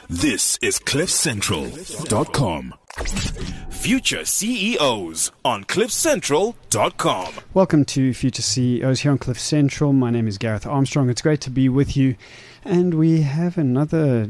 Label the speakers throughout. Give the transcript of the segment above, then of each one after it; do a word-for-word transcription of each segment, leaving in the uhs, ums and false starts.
Speaker 1: This is cliff central dot com. Future C E Os on cliff central dot com.
Speaker 2: Welcome to Future C E Os here on Cliff Central. My name is Gareth Armstrong. It's great to be with you. And we have another,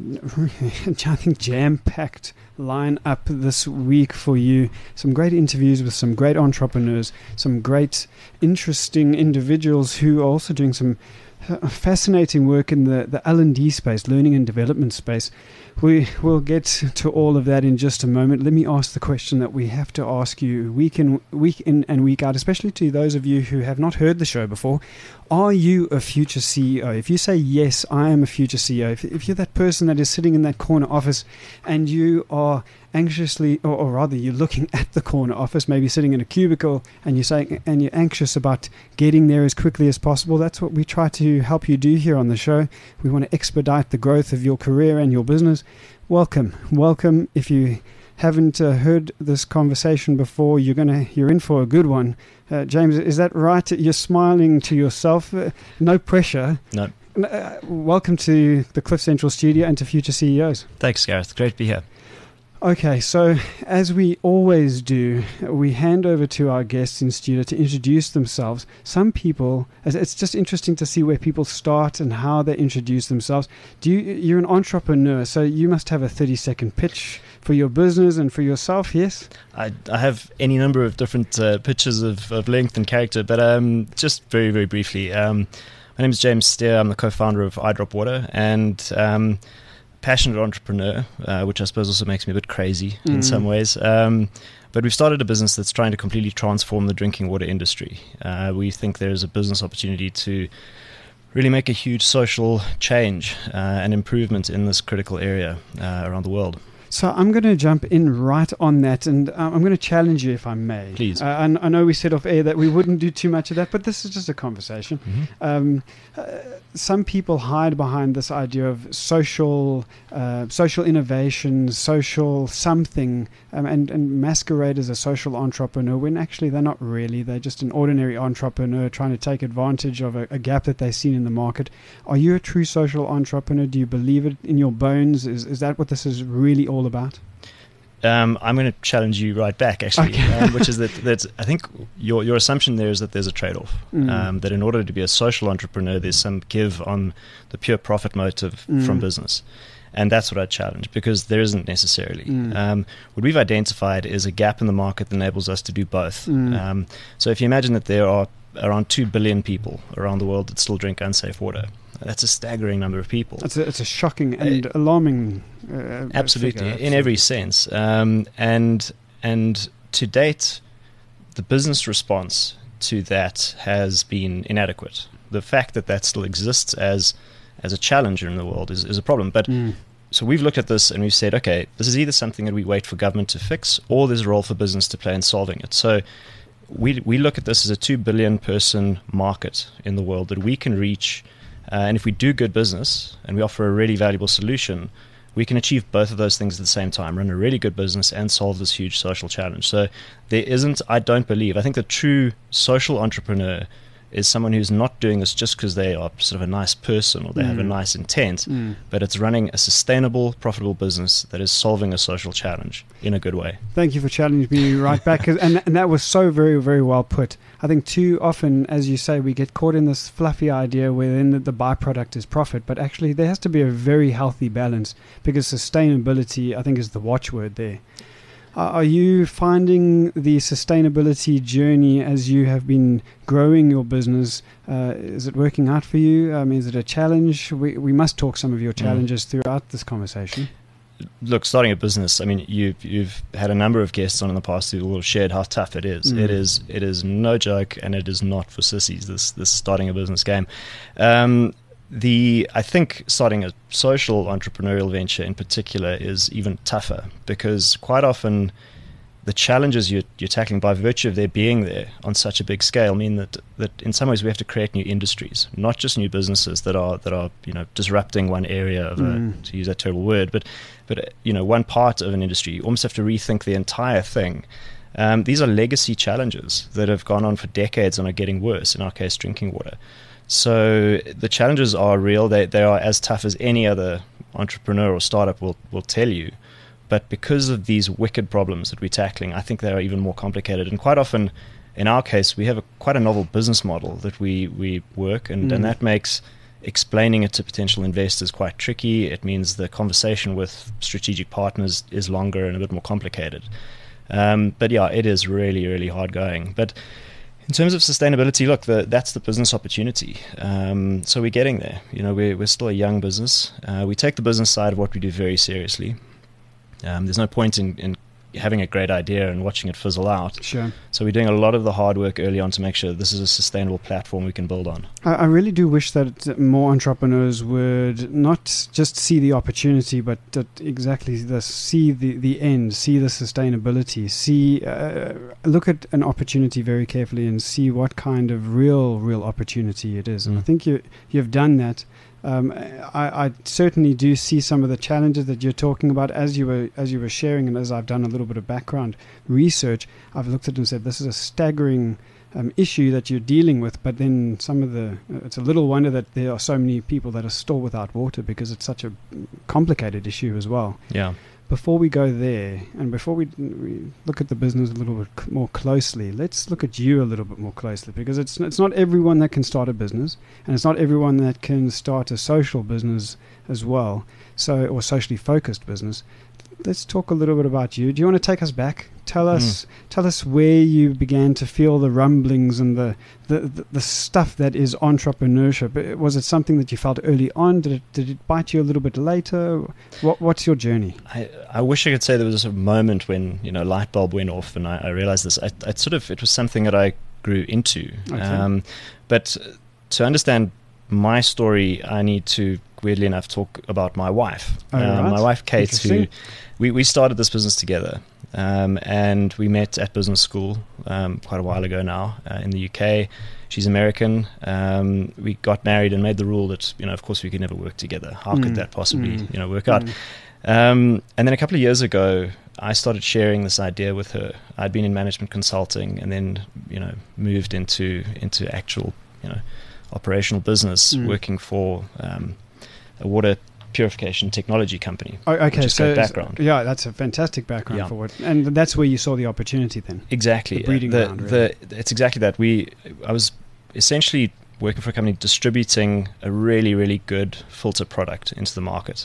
Speaker 2: I think, jam-packed line up this week for you. Some great interviews with some great entrepreneurs, some great, interesting individuals who are also doing some fascinating work in the, the L and D space, learning and development space. We will get to all of that in just a moment. Let me ask the question that we have to ask you week in, week in and week out, especially to those of you who have not heard the show before. Are you a future C E O? If you say, yes, I am a future C E O, if, if you're that person that is sitting in that corner office and you are anxiously, or, or rather you're looking at the corner office, maybe sitting in a cubicle, and you're saying, and you're anxious about getting there as quickly as possible, that's what we try to help you do here on the show. We want to expedite the growth of your career and your business. Welcome, welcome. If you haven't uh, heard this conversation before, you're gonna, you're in for a good one. Uh, James, is that right? You're smiling to yourself. Uh, no pressure.
Speaker 3: No.
Speaker 2: Uh, welcome to the Cliff Central studio and to Future C E Os.
Speaker 3: Thanks, Gareth. Great to be here.
Speaker 2: Okay, so as we always do, we hand over to our guests in studio to introduce themselves. Some people, it's just interesting to see where people start and how they introduce themselves. Do you, you're an entrepreneur, so you must have a thirty-second pitch for your business and for yourself, yes?
Speaker 3: I, I have any number of different uh, pitches of, of length and character, but um, just very, very briefly. Um, my name is James Steer. I'm the co-founder of iDrop Water, and um, passionate entrepreneur, uh, which I suppose also makes me a bit crazy mm. in some ways. Um, but we've started a business that's trying to completely transform the drinking water industry. Uh, we think there's a business opportunity to really make a huge social change uh, and improvement in this critical area uh, around the world.
Speaker 2: So I'm going to jump in right on that, and uh, I'm going to challenge you if I may.
Speaker 3: Please.
Speaker 2: Uh, I, I know we said off air that we wouldn't do too much of that, but this is just a conversation.
Speaker 3: Mm-hmm.
Speaker 2: Um, uh, some people hide behind this idea of social, uh, social innovation, social something, um, and, and masquerade as a social entrepreneur when actually they're not really. They're just an ordinary entrepreneur trying to take advantage of a, a gap that they've seen in the market. Are you a true social entrepreneur? Do you believe it in your bones? Is, is that what this is really all about?
Speaker 3: Um, I'm going to challenge you right back, actually,
Speaker 2: okay.
Speaker 3: um, which is that, that I think your your assumption there is that there's a trade-off,
Speaker 2: mm. um,
Speaker 3: that in order to be a social entrepreneur, there's some give on the pure profit motive mm. from business. And that's what I challenge, because there isn't necessarily. Mm. Um, what we've identified is a gap in the market that enables us to do both.
Speaker 2: Mm.
Speaker 3: Um, so if you imagine that there are around two billion people around the world that still drink unsafe water, that's a staggering number of people.
Speaker 2: It's a, it's a shocking and uh, alarming uh,
Speaker 3: absolutely,
Speaker 2: figure,
Speaker 3: in every sense. Um, and and to date, the business response to that has been inadequate. The fact that that still exists as as a challenger in the world is, is a problem. But
Speaker 2: mm.
Speaker 3: so we've looked at this and we've said, okay, this is either something that we wait for government to fix, or there's a role for business to play in solving it. So we we look at this as a two billion person market in the world that we can reach. Uh, and if we do good business and we offer a really valuable solution, we can achieve both of those things at the same time, run a really good business and solve this huge social challenge. So there isn't, I don't believe, I think the true social entrepreneur is someone who's not doing this just because they are sort of a nice person or they mm. have a nice intent,
Speaker 2: mm.
Speaker 3: but it's running a sustainable, profitable business that is solving a social challenge in a good way.
Speaker 2: Thank you for challenging me right back. and, and that was so very, very well put. I think too often, as you say, we get caught in this fluffy idea wherein the, the byproduct is profit, but actually there has to be a very healthy balance, because sustainability, I think, is the watchword there. Are you finding the sustainability journey as you have been growing your business? Uh, is it working out for you? Um, is it a challenge? We we must talk some of your challenges mm. throughout this conversation.
Speaker 3: Look, starting a business, I mean, you've, you've had a number of guests on in the past who have shared how tough it is.
Speaker 2: Mm.
Speaker 3: It is it is no joke, and it is not for sissies, this, this starting a business game. Um, The I think starting a social entrepreneurial venture in particular is even tougher, because quite often the challenges you're, you're tackling by virtue of their being there on such a big scale mean that that in some ways we have to create new industries, not just new businesses that are that are you know disrupting one area of
Speaker 2: mm.
Speaker 3: a, to use that terrible word, but but you know one part of an industry. You almost have to rethink the entire thing. Um, these are legacy challenges that have gone on for decades and are getting worse. In our case, drinking water. So the challenges are real. They they are as tough as any other entrepreneur or startup will, will tell you. But because of these wicked problems that we're tackling, I think they are even more complicated. And quite often, in our case, we have a, quite a novel business model that we, we work, and, mm. and that makes explaining it to potential investors quite tricky. It means the conversation with strategic partners is longer and a bit more complicated. Um, but yeah, it is really, really hard going. But in terms of sustainability, look, the, that's the business opportunity. Um, so we're getting there. You know, we're, we're still a young business. Uh, we take the business side of what we do very seriously. Um, there's no point in, in having a great idea and watching it fizzle out.
Speaker 2: Sure.
Speaker 3: So we're doing a lot of the hard work early on to make sure this is a sustainable platform we can build on.
Speaker 2: I, I really do wish that more entrepreneurs would not just see the opportunity, but that exactly the, see the, the end, see the sustainability, see uh, look at an opportunity very carefully and see what kind of real, real opportunity it is. And
Speaker 3: Mm.
Speaker 2: I think you you've done that. Um, I, I certainly do see some of the challenges that you're talking about as you were as you were sharing, and as I've done a little bit of background research. I've looked at it and said this is a staggering um, issue that you're dealing with. But then some of the uh, it's a little wonder that there are so many people that are still without water because it's such a complicated issue as well.
Speaker 3: Yeah.
Speaker 2: Before we go there, and before we, we look at the business a little bit c- more closely, let's look at you a little bit more closely, because it's it's not everyone that can start a business, and it's not everyone that can start a social business as well, so or socially focused business. Let's talk a little bit about you. Do you want to take us back? Tell us, mm. tell us where you began to feel the rumblings and the, the, the, the stuff that is entrepreneurship. Was it something that you felt early on? Did it, did it bite you a little bit later? What, what's your journey?
Speaker 3: I, I wish I could say there was a moment when, you know, light bulb went off and I, I realized this. I, I sort of, it was something that I grew into.
Speaker 2: Okay.
Speaker 3: Um, but to understand my story, I need to, weirdly enough, talk about my wife.
Speaker 2: Oh,
Speaker 3: um,
Speaker 2: right.
Speaker 3: My wife, Kate, who we, we started this business together. Um, and we met at business school um, quite a while ago now uh, in the U K. She's American. Um, we got married and made the rule that, you know, of course we could never work together. How mm. could that possibly, mm. you know, work out? Mm. Um, and then a couple of years ago, I started sharing this idea with her. I'd been in management consulting and then, you know, moved into into actual, you know, operational business, mm. working for um, a water purification technology company.
Speaker 2: Oh, okay, so
Speaker 3: background.
Speaker 2: Yeah, that's a fantastic background
Speaker 3: yeah.
Speaker 2: for it, and that's where you saw the opportunity then.
Speaker 3: Exactly,
Speaker 2: the breeding
Speaker 3: the,
Speaker 2: ground. Really.
Speaker 3: The, it's exactly that. We, I was essentially working for a company distributing a really, really good filter product into the market,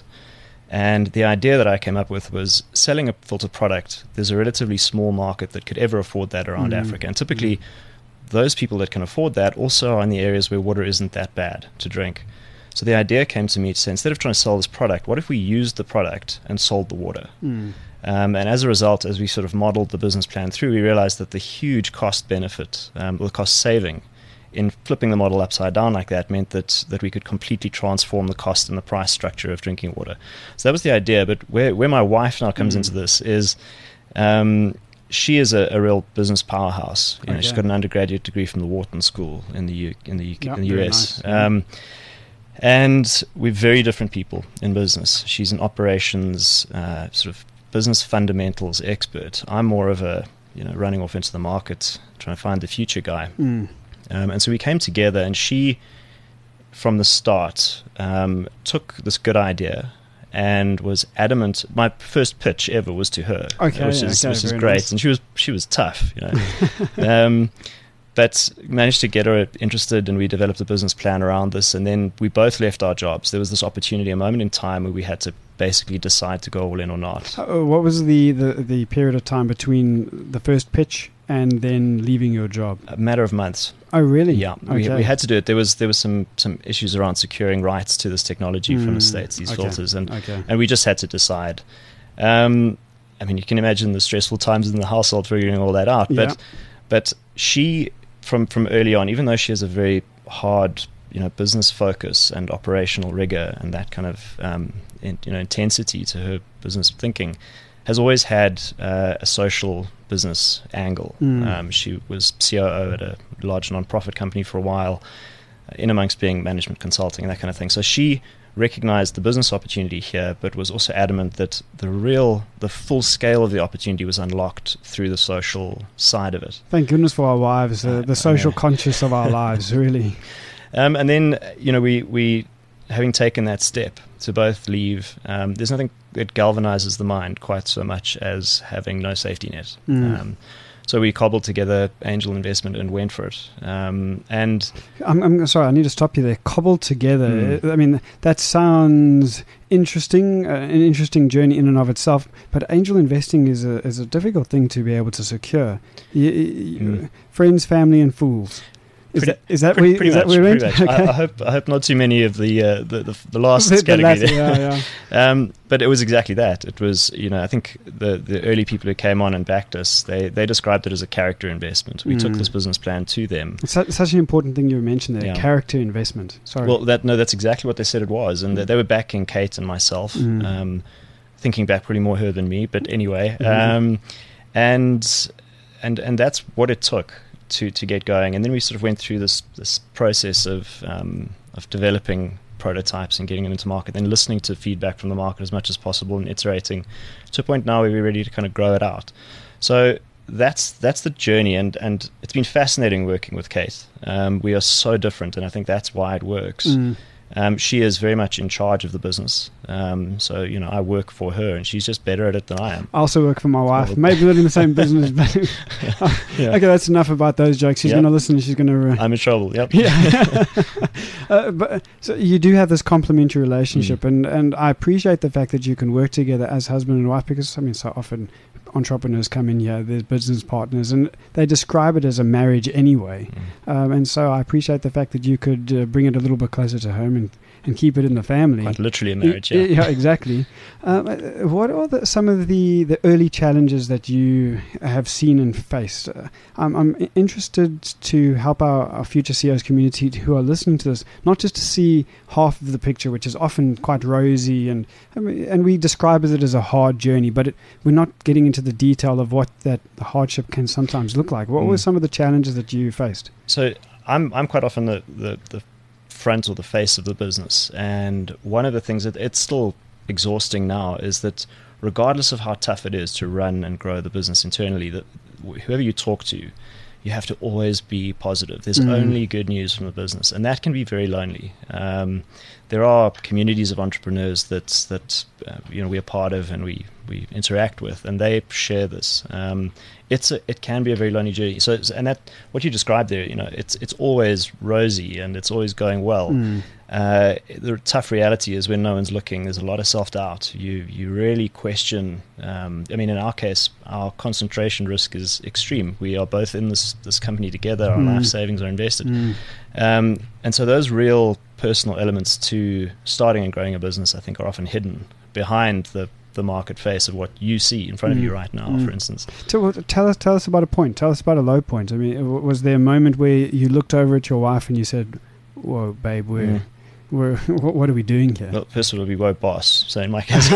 Speaker 3: and the idea that I came up with was selling a filter product. There's a relatively small market that could ever afford that around mm. Africa, and typically, mm. those people that can afford that also are in the areas where water isn't that bad to drink. So the idea came to me to say, instead of trying to sell this product, what if we used the product and sold the water? Mm. Um, and as a result, as we sort of modeled the business plan through, we realized that the huge cost benefit, um, or cost saving, in flipping the model upside down like that meant that that we could completely transform the cost and the price structure of drinking water. So that was the idea. But where, where my wife now comes mm. into this is um, she is a, a real business powerhouse. You know, okay. She's got an undergraduate degree from the Wharton School in the U, in the U K,
Speaker 2: yep,
Speaker 3: in the U S.
Speaker 2: Nice.
Speaker 3: Um, And we're very different people in business. She's an operations, uh, sort of business fundamentals expert. I'm more of a, you know, running off into the market, trying to find the future guy. Mm. Um, and so we came together, and she, from the start, um, took this good idea and was adamant. My first pitch ever was to her,
Speaker 2: okay,
Speaker 3: which
Speaker 2: yeah,
Speaker 3: is
Speaker 2: okay,
Speaker 3: which is
Speaker 2: very
Speaker 3: great.
Speaker 2: nice.
Speaker 3: And she was she was tough, you know. um, But managed to get her interested, and we developed a business plan around this. And then we both left our jobs. There was this opportunity, a moment in time where we had to basically decide to go all in or not.
Speaker 2: Uh, what was the, the, the period of time between the first pitch and then leaving your job?
Speaker 3: A matter of months.
Speaker 2: Oh, really?
Speaker 3: Yeah,
Speaker 2: okay.
Speaker 3: we, we had to do it. There was there was some, some issues around securing rights to this technology mm, from the States, these
Speaker 2: okay.
Speaker 3: filters, and
Speaker 2: okay.
Speaker 3: and we just had to decide. Um, I mean, you can imagine the stressful times in the household figuring all that out. But yeah. but she. From from early on, even though she has a very hard, you know, business focus and operational rigor and that kind of um, in, you know intensity to her business thinking, has always had uh, a social business angle. Mm. Um, she was C O O at a large non-profit company for a while, uh, in amongst being management consulting and that kind of thing. So she recognized the business opportunity here, but was also adamant that the real, the full scale of the opportunity was unlocked through the social side of it.
Speaker 2: Thank goodness for our wives, uh, the social conscious of our lives, really.
Speaker 3: Um, and then, you know, we, we having taken that step to both leave, um, there's nothing that galvanizes the mind quite so much as having no safety net.
Speaker 2: Mm.
Speaker 3: Um, so we cobbled together angel investment and went for it. Um, and
Speaker 2: I'm, I'm sorry, I need to stop you there. Cobbled together.
Speaker 3: Mm.
Speaker 2: I mean, that sounds interesting, uh, an interesting journey in and of itself. But angel investing is a is a difficult thing to be able to secure. You, you,
Speaker 3: Mm.
Speaker 2: Friends, family, and fools. Is
Speaker 3: Pretty-
Speaker 2: that is that
Speaker 3: pretty,
Speaker 2: where,
Speaker 3: pretty
Speaker 2: is
Speaker 3: much,
Speaker 2: that where we
Speaker 3: pretty
Speaker 2: went?
Speaker 3: much.
Speaker 2: Okay.
Speaker 3: I, I hope I hope not too many of the uh, the, the the last
Speaker 2: The- the
Speaker 3: category
Speaker 2: latter,
Speaker 3: there.
Speaker 2: yeah, yeah.
Speaker 3: Um, but it was exactly that. It was, you know, I think the, the early people who came on and backed us, they, they described it as a character investment. We
Speaker 2: Mm.
Speaker 3: took this business plan to them.
Speaker 2: It's su- such an important thing you mentioned there.
Speaker 3: Yeah.
Speaker 2: Character investment. Sorry.
Speaker 3: Well, that no, that's exactly what they said it was, and they, they were backing Kate and myself.
Speaker 2: Mm.
Speaker 3: Um, thinking back, probably more her than me, but anyway,
Speaker 2: Mhm.
Speaker 3: um, and and and that's what it took to to get going. And then we sort of went through this this process of um, of developing prototypes and getting them into market, then listening to feedback from the market as much as possible and iterating to a point now where we're ready to kind of grow it out. So that's that's the journey, and and it's been fascinating working with Kate. Um, we are so different, and I think that's why it works.
Speaker 2: Mm.
Speaker 3: Um, she is very much in charge of the business. Um, so, you know, I work for her, and she's just better at it than I am.
Speaker 2: I also work for my wife.
Speaker 3: Well,
Speaker 2: Maybe not in the same business, but
Speaker 3: Yeah.
Speaker 2: okay, that's enough about those jokes. She's
Speaker 3: Yep.
Speaker 2: going to listen. She's going to. Uh,
Speaker 3: I'm in trouble, yep.
Speaker 2: yeah, uh, but so you do have this complementary relationship,
Speaker 3: Mm.
Speaker 2: and and I appreciate the fact that you can work together as husband and wife, because I mean, so often entrepreneurs come in here, there's business partners, and they describe it as a marriage anyway.
Speaker 3: Mm.
Speaker 2: Um, and so I appreciate the fact that you could uh, bring it a little bit closer to home and, and keep it in the family.
Speaker 3: Quite literally a marriage, yeah.
Speaker 2: Yeah, exactly. Um, uh, what are the, some of the, the early challenges that you have seen and faced? Uh, I'm, I'm i- interested to help our, our future C E Os community who are listening to this, not just to see half of the picture, which is often quite rosy, and I mean, and we describe it as a hard journey, but it, we're not getting into the detail of what that hardship can sometimes look like. What
Speaker 3: Mm.
Speaker 2: were some of the challenges that you faced?
Speaker 3: So I'm I'm quite often the, the, the front or the face of the business, and one of the things that it's still exhausting now is that regardless of how tough it is to run and grow the business internally, that whoever you talk to, you have to always be positive. There's
Speaker 2: Mm.
Speaker 3: only good news from the business, and that can be very lonely. Um, there are communities of entrepreneurs that that uh, you know we're part of and we we interact with, and they share this. Um, it's a, it can be a very lonely journey. So it's- and that what you described there, you know, it's it's always rosy and it's always going well.
Speaker 2: Mm.
Speaker 3: Uh, the tough reality is when no one's looking, there's a lot of self-doubt. You you really question. Um, I mean, in our case, our concentration risk is extreme. We are both in this this company together. Our
Speaker 2: Mm.
Speaker 3: life savings are invested,
Speaker 2: Mm.
Speaker 3: um, and so those real personal elements to starting and growing a business, I think, are often hidden behind the the market face of what you see in front of
Speaker 2: Mm.
Speaker 3: you right now.
Speaker 2: Mm.
Speaker 3: For instance,
Speaker 2: So what- tell us, tell us about a point. Tell us about a low point. I mean, w- was there a moment where you looked over at your wife and you said, "Whoa, babe, we're,
Speaker 3: Mm.
Speaker 2: we're what, what are we doing here?"
Speaker 3: well, first of all, we were boss, so in my case,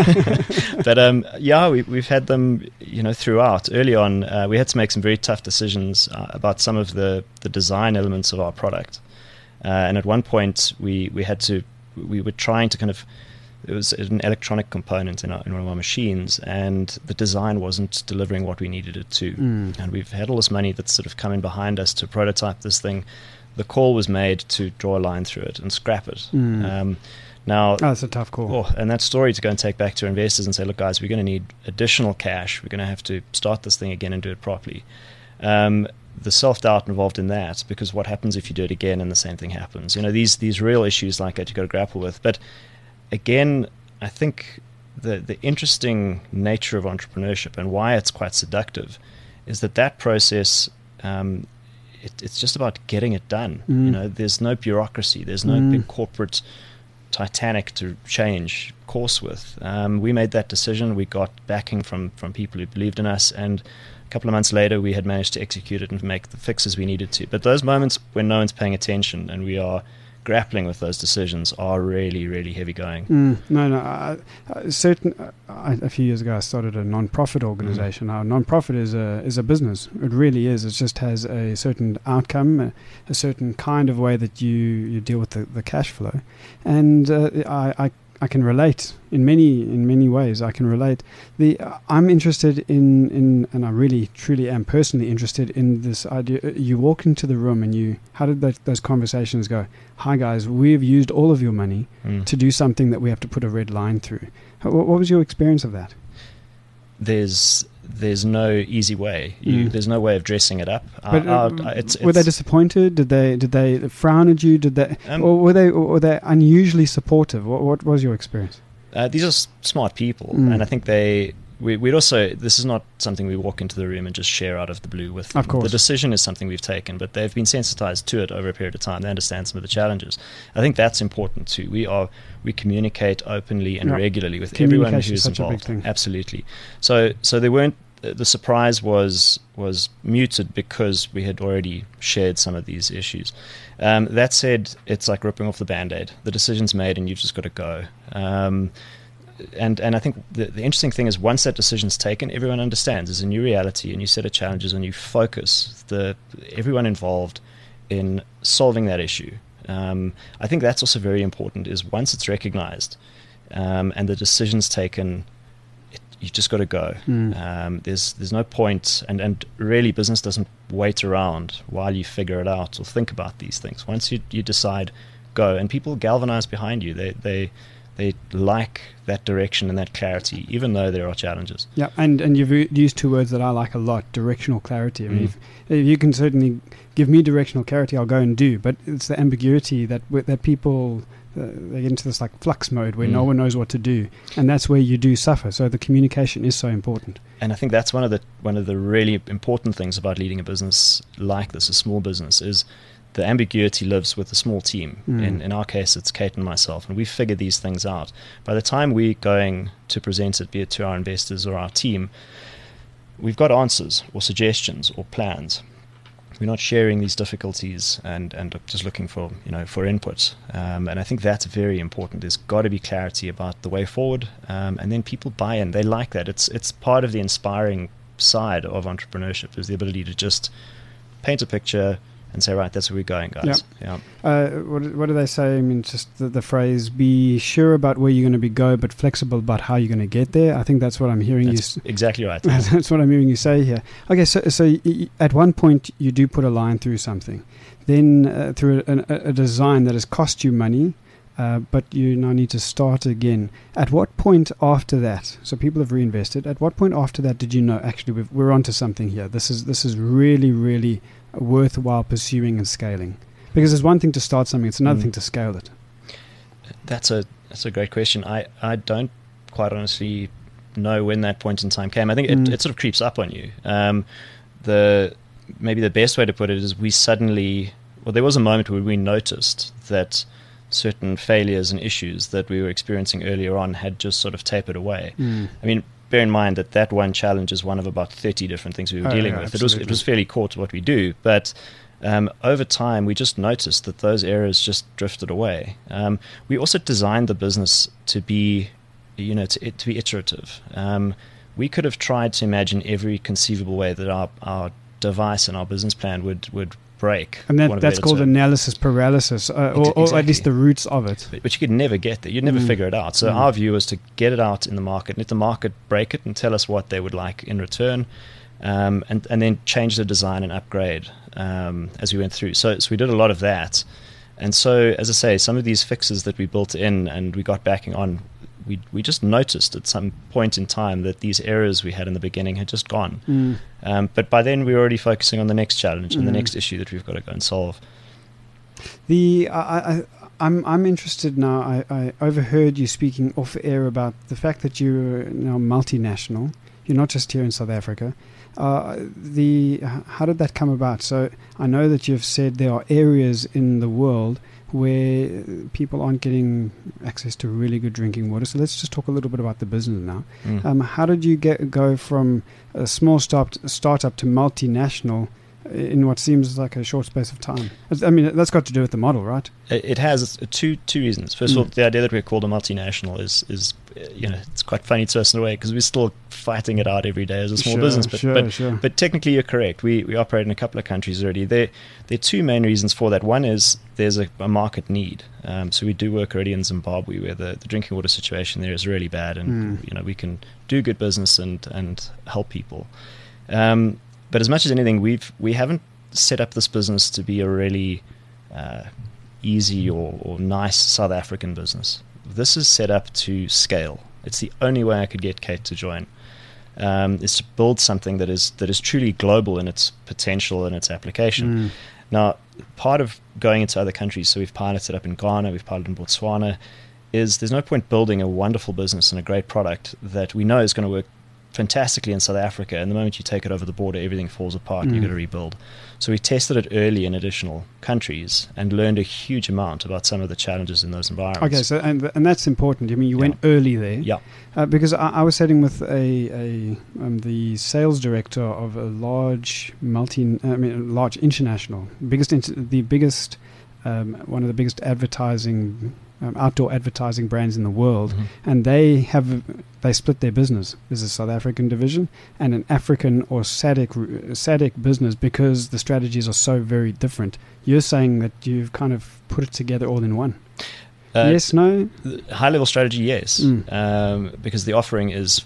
Speaker 3: but um, yeah, we, we've had them, you know, throughout. Early on, uh, we had to make some very tough decisions uh, about some of the the design elements of our product, uh, and at one point, we we had to we were trying to kind of. It was an electronic component in, our, in one of our machines, and the design wasn't delivering what we needed it to.
Speaker 2: Mm.
Speaker 3: And we've had all this money that's sort of come in behind us to prototype this thing. The call was made to draw a line through it and scrap it.
Speaker 2: Mm.
Speaker 3: Um, now,
Speaker 2: Oh, that's a tough call.
Speaker 3: oh, and that story to go and take back to investors and say, look, guys, we're going to need additional cash. We're going to have to start this thing again and do it properly. Um, the self-doubt involved in that, because what happens if you do it again and the same thing happens? You know, these these real issues like that you've got to grapple with. But again, I think the the interesting nature of entrepreneurship and why it's quite seductive is that that process, um, it, it's just about getting it done.
Speaker 2: Mm.
Speaker 3: You know, there's no bureaucracy, there's no
Speaker 2: Mm.
Speaker 3: big corporate Titanic to change course with. Um, we made that decision. We got backing from from people who believed in us, and a couple of months later, we had managed to execute it and make the fixes we needed to. But those moments when no one's paying attention and we are grappling with those decisions are really, really heavy going.
Speaker 2: Mm, no, no. I, I, certain. I, a few years ago, I started a non-profit organization. Now, non-profit is a is a business. It really is. It just has a certain outcome, a, a certain kind of way that you, you deal with the, the cash flow. And uh, I, I I can relate in many in many ways. I can relate. The uh, I'm interested in, in and I really truly am personally interested in this idea. You walk into the room and you. How did that, those conversations go? Hi guys, we've used all of your money mm. to do something that we have to put a red line through. What, what was your experience of that?
Speaker 3: There's there's no easy way. You, mm. There's no way of dressing it up.
Speaker 2: But, uh,
Speaker 3: uh, it's, it's,
Speaker 2: were they disappointed? Did they did they frown at you? Did they, um, or were they or were they unusually supportive? What what was your experience?
Speaker 3: Uh, these are s- smart people, mm. and I think they. We, we'd also. This is not something we walk into the room and just share out of the blue with them.
Speaker 2: Of course,
Speaker 3: the decision is something we've taken, but they've been sensitized to it over a period of time. They understand some of the challenges. I think that's important too. We are we communicate openly and yep. regularly with everyone who's involved. Absolutely. So so they weren't. The surprise was was muted because we had already shared some of these issues. Um, that said, it's like ripping off the Band-Aid. The decision's made, and you've just got to go. Um, and and I think the, the interesting thing is once that decision's taken, everyone understands. There's a new reality, a new set of challenges, and you focus the everyone involved in solving that issue. Um, I think that's also very important. Is once it's recognized um, and the decision's taken, it, you just got to go. Mm. Um, there's there's no point, and and really business doesn't wait around while you figure it out or think about these things. Once you you decide, go, and people galvanize behind you. They they They like that direction and that clarity, even though there are challenges.
Speaker 2: Yeah, and, and you've used two words that I like a lot, directional clarity. I mean, mm. if, if you can certainly give me directional clarity, I'll go and do. But it's the ambiguity that that people, uh, they get into this like flux mode where mm. no one knows what to do. And that's where you do suffer. So the communication is so important.
Speaker 3: And I think that's one of the one of the really important things about leading a business like this, a small business, is the ambiguity lives with a small team. Mm. In in our case, it's Kate and myself, and we figure these things out. By the time we're going to present it, be it to our investors or our team, we've got answers or suggestions or plans. We're not sharing these difficulties and, and just looking for you know for input. Um, and I think that's very important. There's got to be clarity about the way forward, um, and then people buy in. They like that. It's it's part of the inspiring side of entrepreneurship, is the ability to just paint a picture and say, right, that's where we're going, guys.
Speaker 2: Yeah. yeah. Uh, what, what do they say? I mean, just the, the phrase, be sure about where you're going to be go, but flexible about how you're going to get there. I think that's what I'm hearing
Speaker 3: that's
Speaker 2: you...
Speaker 3: exactly right.
Speaker 2: That's what I'm hearing you say here. Okay, so so y- y- at one point, you do put a line through something. Then uh, through a, a, a design that has cost you money, uh, but you now need to start again. At what point after that, so people have reinvested, at what point after that did you know, actually, we've, we're onto something here. This is This is really, really... worthwhile pursuing and scaling? Because there's one thing to start something, it's another mm. thing to scale it.
Speaker 3: That's a that's a great question. I, I don't quite honestly know when that point in time came. I think it, mm. it sort of creeps up on you. Um, the maybe the best way to put it is we suddenly, well, there was a moment where we noticed that certain failures and issues that we were experiencing earlier on had just sort of tapered away. Mm. I mean, bear in mind that that one challenge is one of about thirty different things we were
Speaker 2: oh,
Speaker 3: dealing
Speaker 2: yeah,
Speaker 3: with. It was it was fairly core to what we do, but um, over time we just noticed that those areas just drifted away. Um, we also designed the business to be, you know, to, to be iterative. Um, we could have tried to imagine every conceivable way that our, our device and our business plan would would break.
Speaker 2: And that, that's called term. analysis paralysis, uh, or, exactly. or at least the roots of it.
Speaker 3: But, but you could never get there. You'd never mm. figure it out. So mm. our view was to get it out in the market, let the market break it and tell us what they would like in return, um, and, and then change the design and upgrade um, as we went through. So, so we did a lot of that. And so, as I say, some of these fixes that we built in and we got backing on, we we just noticed at some point in time that these errors we had in the beginning had just gone. Mm. Um, but by then we were already focusing on the next challenge and mm. the next issue that we've got to go and solve.
Speaker 2: The I, I I'm I'm interested now. I, I overheard you speaking off air about the fact that you're now multinational. You're not just here in South Africa. Uh, the how did that come about? So I know that you've said there are areas in the world where people aren't getting access to really good drinking water. So let's just talk a little bit about the business now. Mm. Um, how did you get go from a small start startup to multinational in what seems like a short space of time. I mean, that's got to do with the model, right?
Speaker 3: It, it has two two reasons. First
Speaker 2: Mm.
Speaker 3: of all, the idea that we're called a multinational is is uh, you know, it's quite funny to us in a way because we're still fighting it out every day as a small
Speaker 2: Sure,
Speaker 3: business. But
Speaker 2: sure,
Speaker 3: but,
Speaker 2: sure.
Speaker 3: but technically, you're correct. We we operate in a couple of countries already. There there are two main reasons for that. One is there's a, a market need. Um, so we do work already in Zimbabwe, where the, the drinking water situation there is really bad, and
Speaker 2: Mm.
Speaker 3: you know we can do good business and and help people. Um, but as much as anything, we've we haven't set up this business to be a really uh, easy or, or nice South African business. This is set up to scale. It's the only way I could get Kate to join. Um, is to build something that is that is truly global in its potential and its application.
Speaker 2: Mm.
Speaker 3: Now, part of going into other countries, so we've piloted up in Ghana, we've piloted in Botswana, is there's no point building a wonderful business and a great product that we know is going to work fantastically in South Africa, and the moment you take it over the border, everything falls apart and
Speaker 2: Mm.
Speaker 3: you've got to rebuild. So we tested it early in additional countries and learned a huge amount about some of the challenges in those environments.
Speaker 2: Okay, so and and that's important. I mean, you
Speaker 3: Yeah.
Speaker 2: went early there.
Speaker 3: Yeah.
Speaker 2: Uh, because I, I was sitting with a, a um, the sales director of a large multi, I mean, a large international, biggest, inter, the biggest, um, one of the biggest advertising, um, outdoor advertising brands in the world,
Speaker 3: Mhm.
Speaker 2: and they have they split their business. There's a South African division and an African or SADC r- SADC business because the strategies are so very different. You're saying that you've kind of put it together all in one.
Speaker 3: Uh,
Speaker 2: Yes, no.
Speaker 3: High level strategy, yes,
Speaker 2: Mm.
Speaker 3: um, because the offering is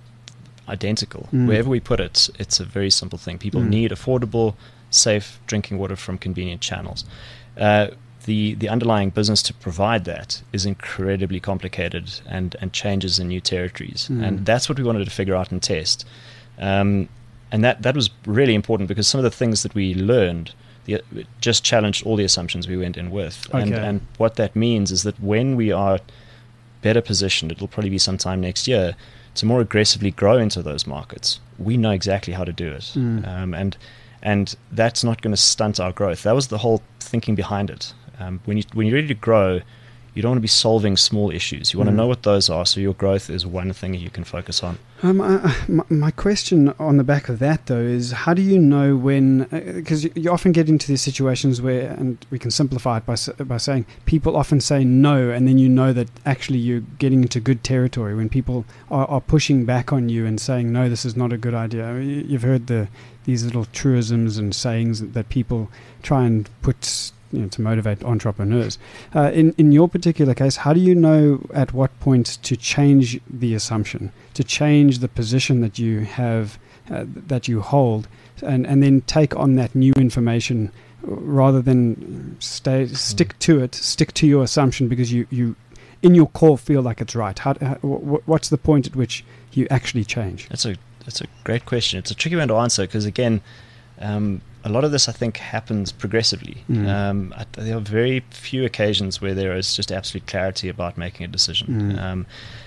Speaker 3: identical.
Speaker 2: Mm.
Speaker 3: Wherever we put it, it's a very simple thing. People
Speaker 2: Mm.
Speaker 3: need affordable, safe drinking water from convenient channels. Uh, the the underlying business to provide that is incredibly complicated and, and changes in new territories.
Speaker 2: Mm.
Speaker 3: And that's what we wanted to figure out and test. Um, and that, that was really important because some of the things that we learned the, it just challenged all the assumptions we went in with. And,
Speaker 2: Okay.
Speaker 3: and what that means is that when we are better positioned, it'll probably be sometime next year, to more aggressively grow into those markets, we know exactly how to do it.
Speaker 2: Mm.
Speaker 3: Um, and and that's not going to stunt our growth. That was the whole thinking behind it. Um, when, you, when you're ready to grow, you don't want to be solving small issues. You want
Speaker 2: Mm.
Speaker 3: to know what those are, so your growth is one thing you can focus on.
Speaker 2: Um, I, my, my question on the back of that, though, is how do you know when... Because you, you often get into these situations where, and we can simplify it by s- by saying, people often say no, and then you know that actually you're getting into good territory when people are, are pushing back on you and saying, no, this is not a good idea. I mean, you- You've heard the these little truisms and sayings that, that people try and put... You know, to motivate entrepreneurs. Uh, in in your particular case, how do you know at what point to change the assumption, to change the position that you have, uh, that you hold, and, and then take on that new information rather than stay stick to it, stick to your assumption because you, you in your core feel like it's right. How, how, wh- what's the point at which you actually change?
Speaker 3: That's a that's a great question. It's a tricky one to answer because again, um, a lot of this I think happens progressively.
Speaker 2: Mm.
Speaker 3: Um, I, there are very few occasions where there is just absolute clarity about making a decision.
Speaker 2: Mm.
Speaker 3: Um,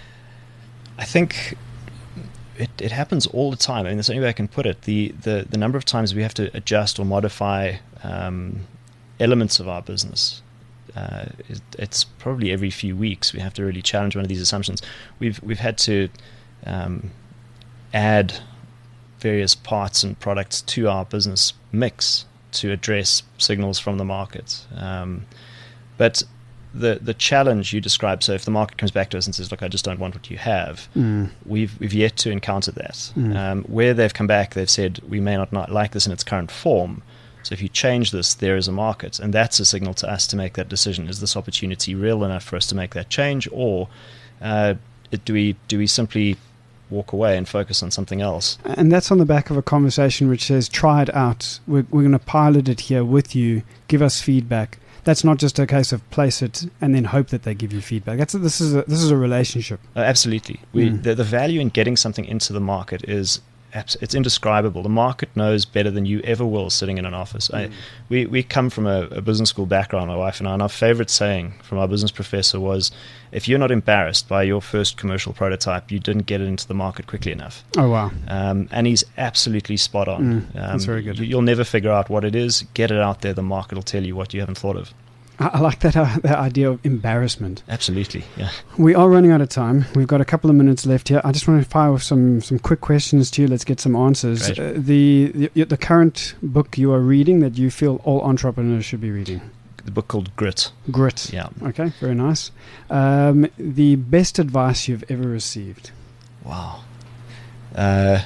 Speaker 3: I think it, it happens all the time. I mean, that's the only way I can put it. The the, the number of times we have to adjust or modify um, elements of our business. Uh, it, it's probably every few weeks we have to really challenge one of these assumptions. We've we've had to um, add various parts and products to our business mix to address signals from the market. Um, but the the challenge you described, so if the market comes back to us and says, look, I just don't want what you have,
Speaker 2: Mm.
Speaker 3: we've we've yet to encounter that.
Speaker 2: Mm.
Speaker 3: Um, where they've come back, they've said, we may not, not like this in its current form. So if you change this, there is a market. And that's a signal to us to make that decision. Is this opportunity real enough for us to make that change? Or uh, do we do we simply walk away and focus on something else?
Speaker 2: And that's on the back of a conversation which says, try it out. We're, we're going to pilot it here with you. Give us feedback. That's not just a case of place it and then hope that they give you feedback. That's a, this is a, this is a relationship.
Speaker 3: Uh, absolutely. We
Speaker 2: Mm.
Speaker 3: the, the value in getting something into the market is abs- it's indescribable. The market knows better than you ever will sitting in an office. I, we we come from a, a business school background, my wife and I, and our favorite saying from our business professor was, if you're not embarrassed by your first commercial prototype, you didn't get it into the market quickly enough.
Speaker 2: Oh, wow.
Speaker 3: Um, and he's absolutely spot on.
Speaker 2: Mm,
Speaker 3: um,
Speaker 2: that's very good.
Speaker 3: You, you'll never figure out what it is. Get it out there. The market will tell you what you haven't thought of.
Speaker 2: I, I like that, uh, that idea of embarrassment.
Speaker 3: Absolutely, yeah.
Speaker 2: We are running out of time. We've got a couple of minutes left here. I just want to fire off some, some quick questions to you. Let's get some answers. Uh, the, the the current book you are reading that you feel all entrepreneurs should be reading?
Speaker 3: The book called Grit.
Speaker 2: Grit.
Speaker 3: Yeah.
Speaker 2: Okay, very nice. Um, the best advice you've ever received?
Speaker 3: Wow. Uh,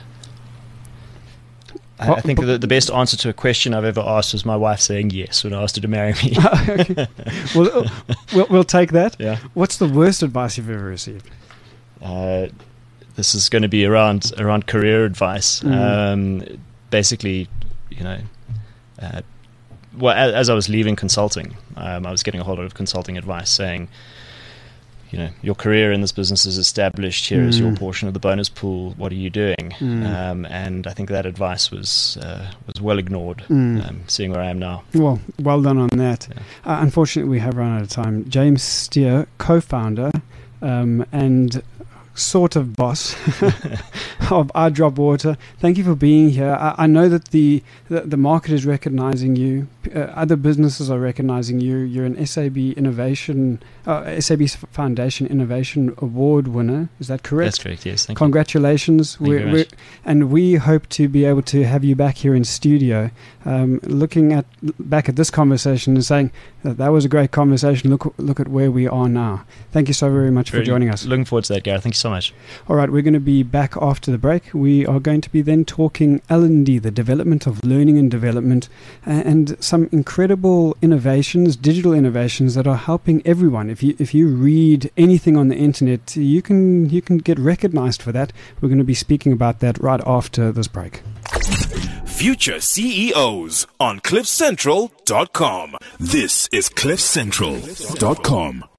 Speaker 3: I, I think the, the best answer to a question I've ever asked was my wife saying yes when I asked her to marry me.
Speaker 2: Okay. Well, we'll, we'll take that.
Speaker 3: Yeah.
Speaker 2: What's the worst advice you've ever received?
Speaker 3: Uh, this is going to be around around career advice. Mm. Um, basically, you know, uh, well, as, as I was leaving consulting, um, I was getting a whole lot of consulting advice saying, you know, your career in this business is established. Here mm. is your portion of the bonus pool. What are you doing? Mm. Um, and I think that advice was uh, was well ignored. Mm. Um, seeing where I am now.
Speaker 2: Well, well done on that.
Speaker 3: Yeah.
Speaker 2: Uh, unfortunately, we have run out of time. James Steer, co-founder um, and sort of boss of I Drop Water. Thank you for being here. I, I know that the, the the market is recognizing you. Uh, other businesses are recognizing you. You're an S A B Innovation, uh, S A B Foundation Innovation Award winner. Is that correct?
Speaker 3: That's correct. Yes. Thank
Speaker 2: Congratulations.
Speaker 3: you. Thank
Speaker 2: we're,
Speaker 3: you very much.
Speaker 2: And we hope to be able to have you back here in studio, um, looking at back at this conversation and saying that that was a great conversation. Look look at where we are now. Thank you so very much
Speaker 3: Very
Speaker 2: for joining us.
Speaker 3: Looking forward to that, Gareth. Thank you so much.
Speaker 2: All right, we're going to be back after the break. We are going to be then talking L and D, the development of learning and development, and some incredible innovations, digital innovations that are helping everyone. If you if you read anything on the internet, you can you can get recognized for that. We're going to be speaking about that right after this break.
Speaker 1: Future C E Os on cliff central dot com. This is cliff central dot com.